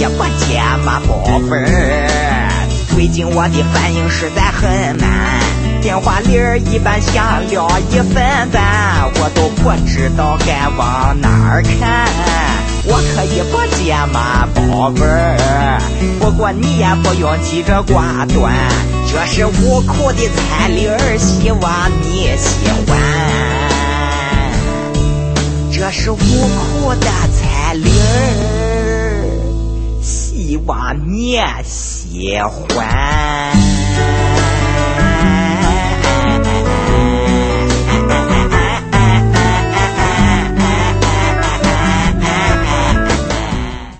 也不接嘛，宝贝儿。最近我的反应实在很慢，电话铃儿一般响了1分半，我都不知道该往哪儿看。我可以不接嘛，宝贝儿，不过你也不用急着挂断，这是悟空的彩铃儿，希望你喜欢。这是悟空的彩铃儿，希望你喜欢。